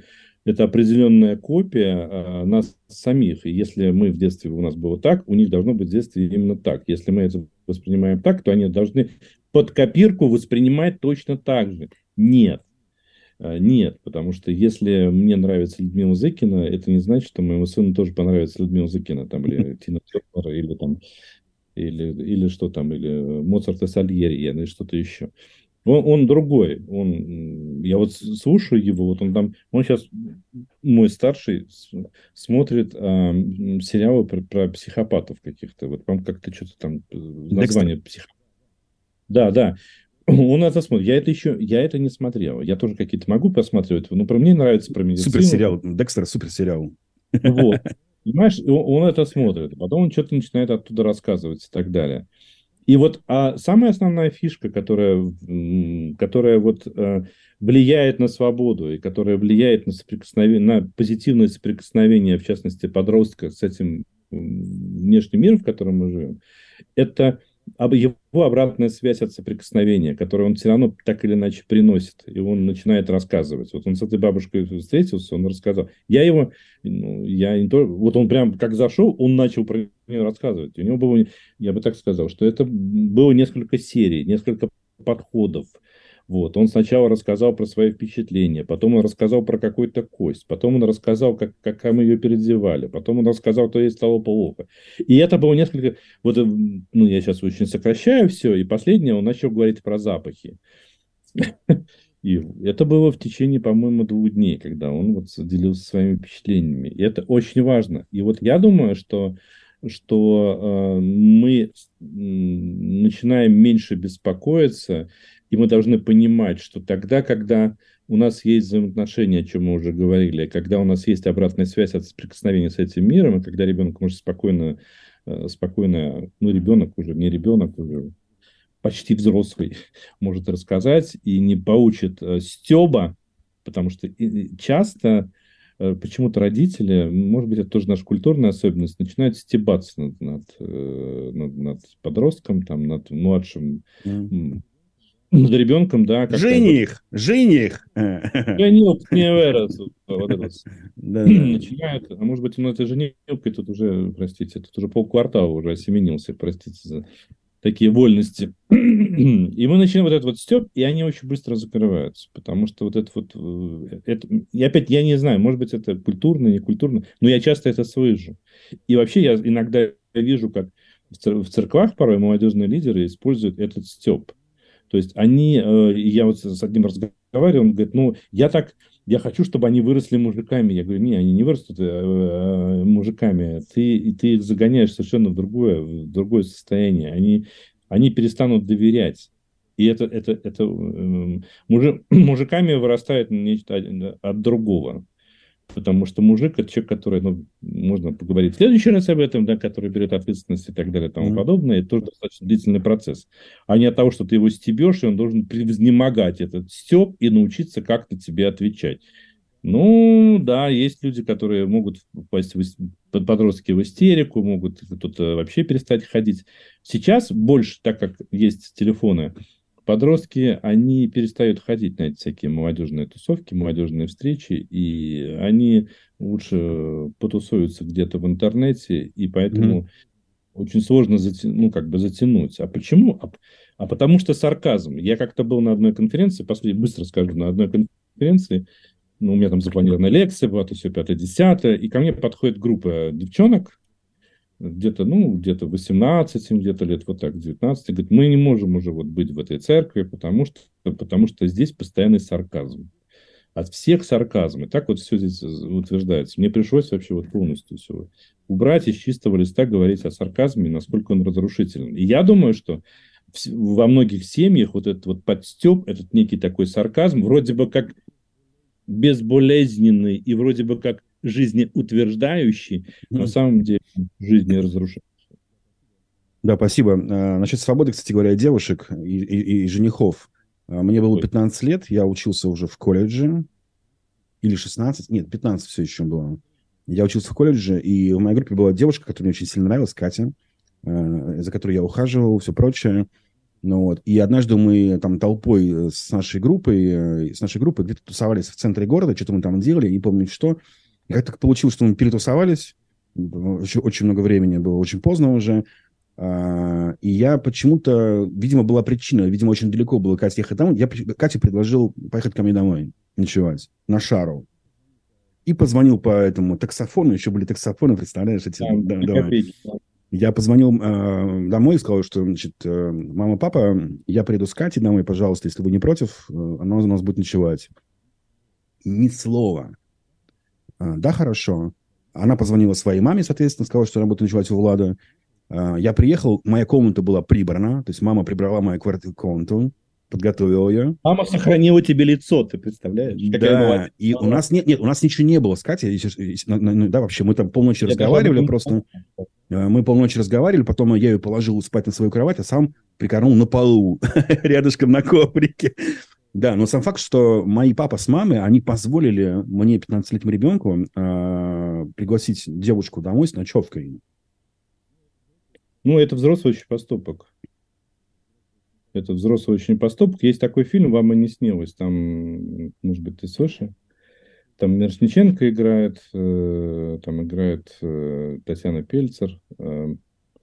это определенная копия а, нас самих. И если мы в детстве у нас было так, у них должно быть в детстве именно так. Если мы это воспринимаем так, то они должны под копирку воспринимать точно так же. Нет. Нет, потому что если мне нравится Людмила Зыкина, это не значит, что моему сыну тоже понравится Людмила Зыкина, там, или Тина Тернер, или там, или, или что там, или Моцарт и Сальери, или что-то еще. Он, он другой. Он, я вот слушаю его, вот он там, он сейчас, мой старший, смотрит а, сериалы про, про психопатов каких-то. Вот, по-моему, как-то что-то там, название психопатов. Да, да. Он это смотрит. Я это еще, я это не смотрел. Я тоже какие-то могу посматривать. Но про мне нравится про медицину. Суперсериал. Декстер суперсериал. Вот. Понимаешь, он, он это смотрит. Потом он что-то начинает оттуда рассказывать и так далее. И вот а самая основная фишка, которая, которая вот влияет на свободу и которая влияет на соприкосновение, на позитивное соприкосновение, в частности, подростка с этим внешним миром, в котором мы живем, это его обратная связь от соприкосновения, которую он все равно так или иначе приносит, и он начинает рассказывать. Вот он с этой бабушкой встретился, он рассказал. Я его, ну, я не то, вот он прям как зашел, он начал про нее рассказывать. У него было, я бы так сказал, что это было несколько серий, несколько подходов. Вот. Он сначала рассказал про свои впечатления, потом он рассказал про какую-то кость, потом он рассказал, как, как мы ее переодевали, потом он рассказал, что ей стало плохо. И это было несколько... Вот, ну, я сейчас очень сокращаю все, и последнее он начал говорить про запахи. И это было в течение, по-моему, двух дней, когда он вот делился своими впечатлениями. И это очень важно. И вот я думаю, что, что э, мы начинаем меньше беспокоиться, и мы должны понимать, что тогда, когда у нас есть взаимоотношения, о чем мы уже говорили, когда у нас есть обратная связь от соприкосновения с этим миром, и когда ребенок может спокойно, спокойно, ну, ребенок уже, не ребенок, уже почти взрослый, может рассказать и не получит стёба, потому что часто почему-то родители, может быть, это тоже наша культурная особенность, начинают стебаться над, над, над, над подростком, там, над младшим, mm. над ребенком, да. Жених! Вот, жених! Жених не вырос. Вот это начинают, а может быть, ну, это женилкой тут уже, простите, тут уже полквартала уже осеменился, простите за такие вольности. И мы начинаем вот этот вот стёб, и они очень быстро закрываются, потому что вот это вот, это, и опять, я не знаю, может быть, это культурно, не культурно, но я часто это слышу. И вообще я иногда вижу, как в церквах порой молодежные лидеры используют этот стёб. То есть они, я вот с одним разговаривал, он говорит, ну, я так, я хочу, чтобы они выросли мужиками. Я говорю, не, они не вырастут э, мужиками, ты, ты их загоняешь совершенно в другое, в другое состояние. Они, они перестанут доверять. И это, это, это э, мужик, мужиками вырастает нечто от другого. Потому что мужик – это человек, который, ну, можно поговорить в следующий раз об этом, да, который берет ответственность и так далее и тому mm-hmm. подобное. Это тоже достаточно длительный процесс. А не от того, что ты его стебешь, и он должен превознемогать этот стеб и научиться как-то тебе отвечать. Ну, да, есть люди, которые могут попасть в, подростки в истерику, могут кто-то вообще перестать ходить. Сейчас больше, так как есть телефоны, подростки, они перестают ходить на эти всякие молодежные тусовки, молодежные встречи, и они лучше потусуются где-то в интернете, и поэтому mm-hmm. очень сложно затя- ну, как бы затянуть. А почему? А, а потому что сарказм. Я как-то был на одной конференции, последний, быстро скажу, на одной конференции, ну, у меня там запланирована лекция была, то все пятое, десятое, и ко мне подходит группа девчонок, где-то, ну, где-то восемнадцать, где-то лет вот так, девятнадцать, говорит, мы не можем уже вот быть в этой церкви, потому что, потому что здесь постоянный сарказм. От всех сарказм. И так вот все здесь утверждается. Мне пришлось вообще вот полностью все убрать из чистого листа, говорить о сарказме, насколько он разрушителен. И я думаю, что во многих семьях вот этот вот подстёб, этот некий такой сарказм, вроде бы как безболезненный и вроде бы как жизнеутверждающий, mm-hmm. на самом деле жизнеразрушающий. Да, спасибо. Насчет свободы, кстати говоря, девушек и, и, и женихов. Мне было пятнадцать лет, я учился уже в колледже. Или шестнадцать, нет, пятнадцать все еще было. Я учился в колледже, и в моей группе была девушка, которая мне очень сильно нравилась, Катя, за которой я ухаживал, все прочее. Ну, вот. И однажды мы там толпой с нашей группой, э, с нашей группой где-то тусовались в центре города, что-то мы там делали, не помню что. И как так получилось, что мы перетусовались, очень, очень много времени было, очень поздно уже. А, и я почему-то, видимо, была причина, видимо, очень далеко было Катя ехать домой. Я Кате предложил поехать ко мне домой ночевать на Шару. И позвонил по этому таксофону, еще были таксофоны, представляешь, эти... Там, Да, на да. копейки. Я позвонил э, домой и сказал, что, значит, э, мама, папа, я приеду с Катей домой, пожалуйста, если вы не против, э, она у нас будет ночевать. Ни слова. А, да, хорошо. Она позвонила своей маме, соответственно, сказала, что она будет ночевать у Влада. А, я приехал, моя комната была прибрана, то есть мама прибрала мою квартиру, комнату, подготовила ее. Мама сохранила тебе лицо, ты представляешь? Какая Да, молодец. и у нас нет, нет, у нас ничего не было с Катей, если- если- ну, ну, да, вообще, мы там полночи Я даже разговаривали об этом просто. Э, Мы полночи разговаривали, потом я ее положил спать на свою кровать, а сам прикорнул на полу, рядышком на коврике. Да, но сам факт, что мои папа с мамой, они позволили мне, пятнадцатилетнему ребенку, э, пригласить девушку домой с ночевкой. Ну, это взрослый очень поступок. Это взрослый очень поступок. Есть такой фильм, вам и не снилось. Там, может быть, ты слышал? Там Мирошниченко играет, э, там играет э, Татьяна Пельцер. Э,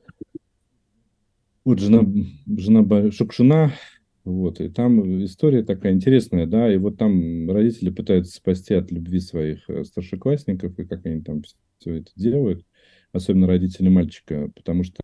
вот жена, жена Ба- Шукшина. Вот, и там история такая интересная, да, и вот там родители пытаются спасти от любви своих э, старшеклассников, и как они там все это делают, особенно родители мальчика, потому что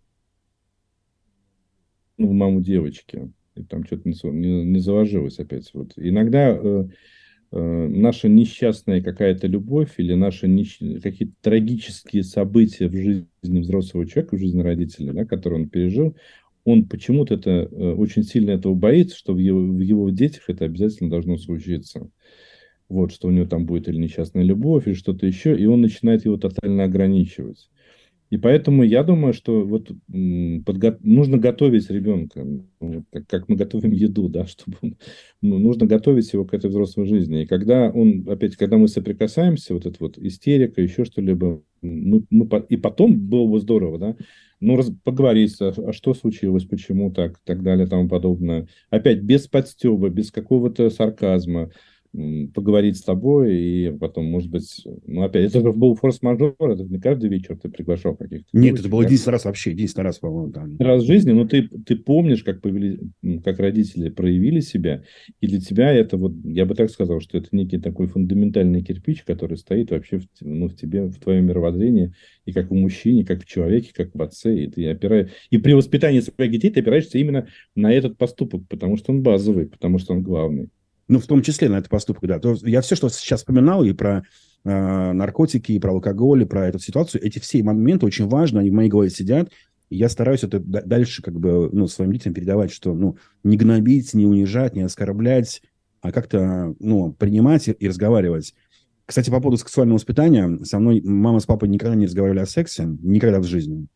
ну, маму девочки, и там что-то не, со- не, не заложилось опять. Вот. Иногда э, э, наша несчастная какая-то любовь или наши нищ- какие-то трагические события в жизни взрослого человека, в жизни родителя, да, которые он пережил, он почему-то это, э, очень сильно этого боится, что в его, в его детях это обязательно должно случиться. Вот, что у него там будет или несчастная любовь, или что-то еще, и он начинает его тотально ограничивать. И поэтому я думаю, что вот м, подго- нужно готовить ребенка, ну, вот как, как мы готовим еду, да, чтобы он- ну, нужно готовить его к этой взрослой жизни. И когда он, опять, когда мы соприкасаемся, вот эта вот истерика, еще что-либо, мы, мы по- и потом было бы здорово, да, ну, раз- поговорить, а, а что случилось, почему так, и так далее, и тому подобное. Опять без подстеба, без какого-то сарказма, м, поговорить с тобой, и потом, может быть, ну, опять, это же был форс-мажор, это не каждый вечер ты приглашал каких-то Нет, девочек, это был да? единственный раз вообще, единственный раз, по-моему, там. Раз в жизни, но ты, ты помнишь, как, повели, м, как родители проявили себя, и для тебя это вот, я бы так сказал, что это некий такой фундаментальный кирпич, который стоит вообще в, те- ну, в тебе, в твоем мировоззрении, и как в мужчине, как в человеке, как в отце, и ты опираешь, и при воспитании своих детей ты опираешься именно на этот поступок, потому что он базовый, потому что он главный. Ну, в том числе на этот поступок, да. То я все, что сейчас вспоминал, и про э, наркотики, и про алкоголь, и про эту ситуацию, эти все моменты очень важны, они в моей голове сидят, и я стараюсь это д- дальше как бы, ну, своим детям передавать, что, ну, не гнобить, не унижать, не оскорблять, а как-то, ну, принимать и, и разговаривать. Кстати, по поводу сексуального воспитания, со мной мама с папой никогда не разговаривали о сексе, никогда в жизни.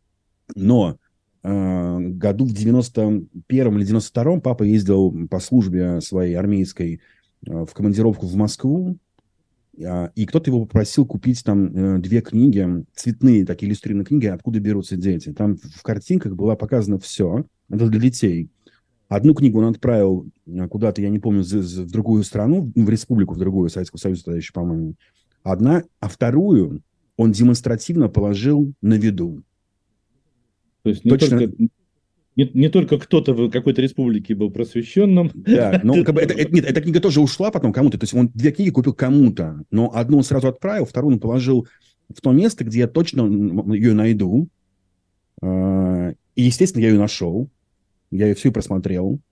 Но э, году в девяносто первом или девяносто втором папа ездил по службе своей армейской э, в командировку в Москву, э, и кто-то его попросил купить там э, две книги, цветные такие иллюстрированные книги «Откуда берутся дети». Там в картинках было показано все. Это для детей. Одну книгу он отправил э, куда-то, я не помню, з- з- в другую страну, в республику, в другую, Советского Союза тогда еще, по-моему. Одна, а вторую он демонстративно положил на виду. То есть не Точно, только, не, не только кто-то в какой-то республике был просвещенным. да, но ты как бы это, тоже. это- нет, эта книга тоже ушла потом кому-то. То есть он две книги купил кому-то, но одну он сразу отправил, вторую он положил в то место, где я точно м, ее найду. А, И, естественно, я ее нашел. Я ее всю просмотрел.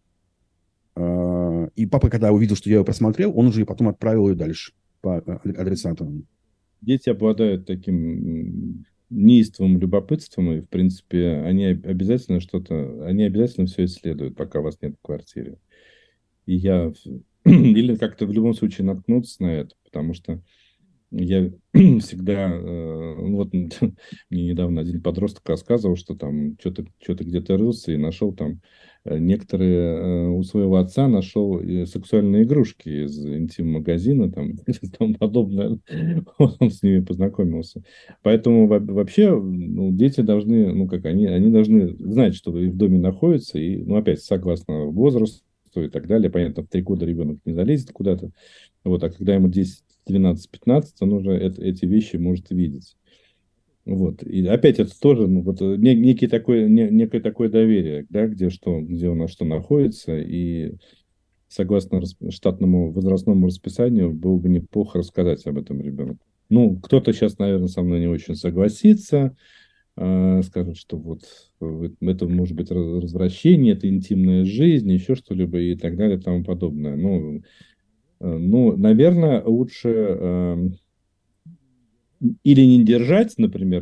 А, И папа, когда увидел, что я ее просмотрел, он уже и потом отправил ее дальше по а, адресату. Дети обладают таким м, неистовым любопытством, и, в принципе, они обязательно что-то, они обязательно все исследуют, пока вас нет в квартире. И я или как-то в любом случае наткнуться на это, потому что я всегда, э, ну вот мне недавно один подросток рассказывал, что там что-то что-то где-то рылся и нашел там некоторые у своего отца нашел сексуальные игрушки из интим-магазина, там, и тому подобное. Он с ними познакомился. Поэтому вообще ну, дети должны, ну как, они, они должны знать, что в доме находится, и, ну, опять, согласно возрасту и так далее. Понятно, в три года ребенок не залезет куда-то. Вот, а когда ему десять, двенадцать, пятнадцать, он уже это, эти вещи может видеть. Вот. И опять это тоже ну, вот, некий такой, не, некое такое доверие, да, где, что, где у нас что находится, и согласно штатному возрастному расписанию было бы неплохо рассказать об этом ребенку. Ну, кто-то сейчас, наверное, со мной не очень согласится, э, скажет, что вот это может быть развращение, это интимная жизнь, еще что-либо и так далее и тому подобное. Ну, э, ну наверное, лучше... Э, Или не держать, например,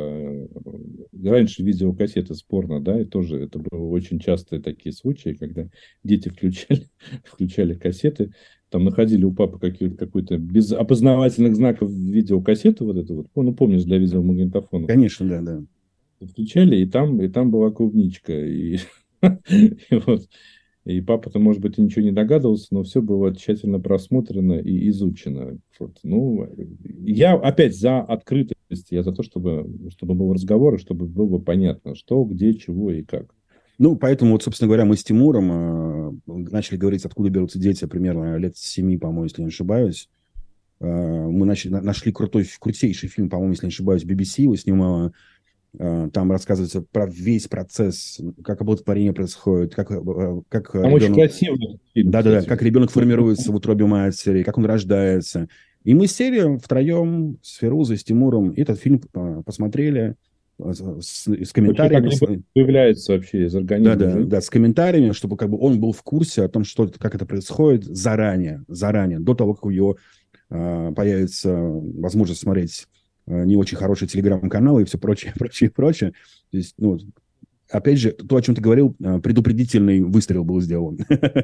раньше видеокассеты спорно, да, и тоже это было очень частые такие случаи, когда дети включали, включали кассеты, там находили у папы какие-то, какой-то без опознавательных знаков видеокассету, вот это вот, ну, помнишь, для видеомагнитофона. Конечно, да, да. Включали, и там, и там была клубничка, и, и вот. И папа-то, может быть, и ничего не догадывался, но все было тщательно просмотрено и изучено. Вот. Ну, я опять за открытость, я за то, чтобы, чтобы был разговор, и чтобы было понятно, что, где, чего и как. Ну, поэтому, вот, собственно говоря, мы с Тимуром э, начали говорить, откуда берутся дети, примерно лет семи, по-моему, если не ошибаюсь. Э, мы начали, нашли крутой, крутейший фильм, по-моему, если не ошибаюсь, би би си его снимала. Там рассказывается про весь процесс, как оплодотворение происходит, как, как Там ребенок... очень красивый фильм. Да-да-да, как ребенок формируется в утробе матери, как он рождается. И мы сели втроем с Ферузой, с Тимуром, этот фильм посмотрели с, с комментариями. Вообще, как появляется вообще из организма. Да-да, да, с комментариями, чтобы как бы он был в курсе о том, что, как это происходит заранее, заранее, до того, как у него а, появится возможность смотреть не очень хорошие телеграм-каналы и все прочее, прочее, прочее. То есть, ну, опять же, то, о чем ты говорил, предупредительный выстрел был сделан.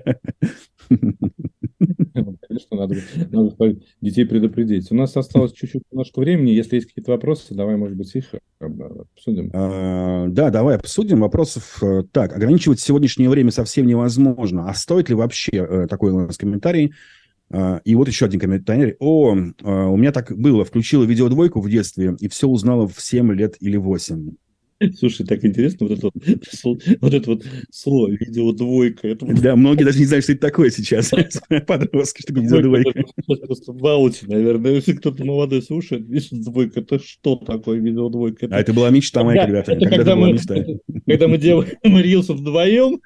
Конечно, надо, надо детей предупредить. У нас осталось чуть-чуть немножко времени. Если есть какие-то вопросы, давай, может быть, их обсудим. А, да, давай обсудим. Вопросов. Так, ограничивать сегодняшнее время совсем невозможно. А стоит ли вообще такой у нас комментарий? И вот еще один комментарий. О, у меня так было. Включила видеодвойку в детстве и все узнала в семь лет или восемь. Слушай, так интересно, вот это вот, вот это вот слово видеодвойка. Это... Да, многие даже не знают, что это такое сейчас. Подростки, что такое видеодвойка. Просто ваути, наверное. Если кто-то молодой слушает, видишь, двойка, это что такое видеодвойка? А это была мечта моя, ребята. Это когда мы, когда мы делаем рилсы вдвоем.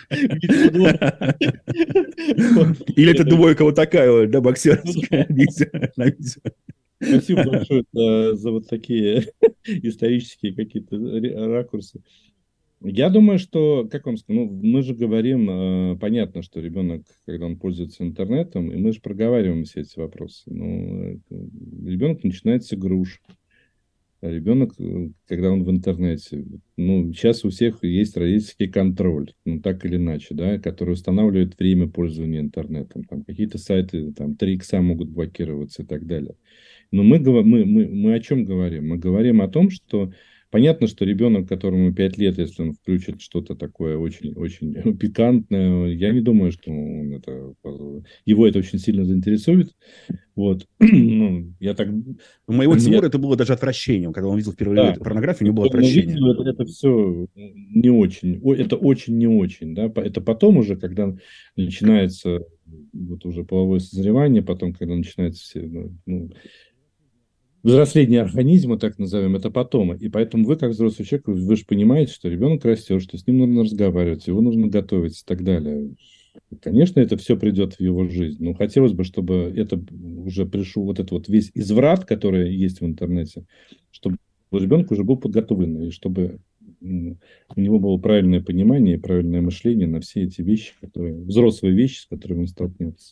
Или это двойка вот такая вот, да, боксерская. Спасибо большое за, за вот такие исторические какие-то ракурсы. Я думаю, что, как вам сказать, ну, мы же говорим, э, понятно, что ребенок, когда он пользуется интернетом, и мы же проговариваем все эти вопросы. Ну, ребенок начинает с игрушек. А ребенок, когда он в интернете, ну, сейчас у всех есть родительский контроль, ну, так или иначе, да, который устанавливает время пользования интернетом. Там какие-то сайты, там, три икса могут блокироваться и так далее. Но мы, мы, мы, мы о чем говорим? Мы говорим о том, что понятно, что ребенок, которому пять лет, если он включит что-то такое очень, очень пикантное, я не думаю, что он это, его это очень сильно заинтересует. Вот. Ну, я так... У моего Тимура это было даже отвращением. Когда он видел впервые да. порнографию, у него было отвращение. Видел, это, это все не очень. Это очень не очень. Да? Это потом уже, когда начинается вот уже половое созревание, потом, когда начинается все... Ну, взросление организма, так назовем, это потом. И поэтому вы, как взрослый человек, вы же понимаете, что ребенок растет, что с ним нужно разговаривать, его нужно готовить и так далее. Конечно, это все придет в его жизнь. Но хотелось бы, чтобы это уже пришел, вот этот вот весь изврат, который есть в интернете, чтобы ребенок уже был подготовлен, и чтобы у него было правильное понимание и правильное мышление на все эти вещи, которые, взрослые вещи, с которыми он столкнется.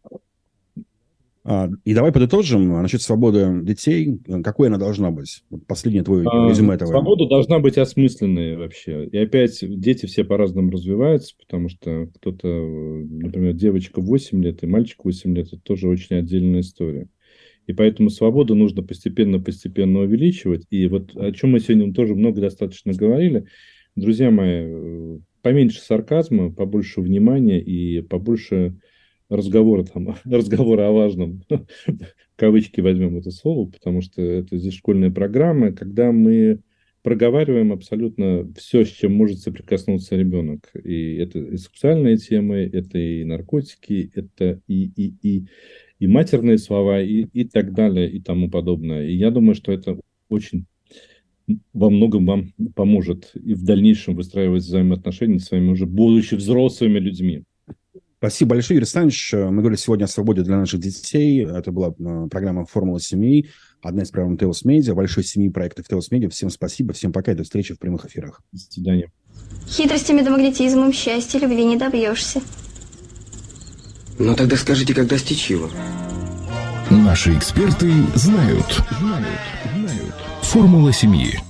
И давай подытожим насчет свободы детей. Какой она должна быть? Последнее твое резюме этого. Свобода должна быть осмысленной вообще. И опять дети все по-разному развиваются, потому что кто-то, например, девочка восемь лет и мальчик восемь лет, это тоже очень отдельная история. И поэтому свободу нужно постепенно-постепенно увеличивать. И вот о чем мы сегодня тоже много достаточно говорили. Друзья мои, поменьше сарказма, побольше внимания и побольше разговора, там, разговора о важном. Кавычки возьмем это слово, потому что это здесь школьная программа, когда мы проговариваем абсолютно все, с чем может соприкоснуться ребенок. И это и сексуальные темы, это и наркотики, это и, и, и, и матерные слова, и, и так далее, и тому подобное. И я думаю, что это очень во многом вам поможет и в дальнейшем выстраивать взаимоотношения с своими уже будучи взрослыми людьми. Спасибо большое, Юрий Александрович. Мы говорили сегодня о свободе для наших детей. Это была программа «Формула семьи», одна из программ Telos Media, большой семьи проектов Telos Media. Всем спасибо, всем пока и до встречи в прямых эфирах. До свидания. Хитростями да магнетизмом счастья, любви не добьешься. Ну тогда скажите, как достичь его? Наши эксперты знают. Знают. Знают. Формула семьи.